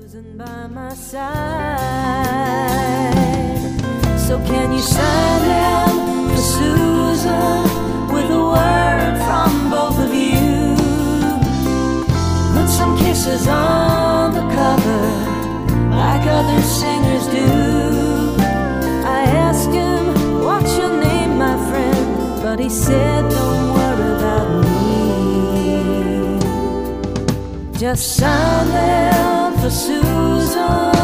Susan by my side. So can you sign them for Susan with a word from both of you? Put some kisses on the cover like other singers do. I asked him, what's your name, my friend? But he said, don't worry about me. Just sign them for Susan.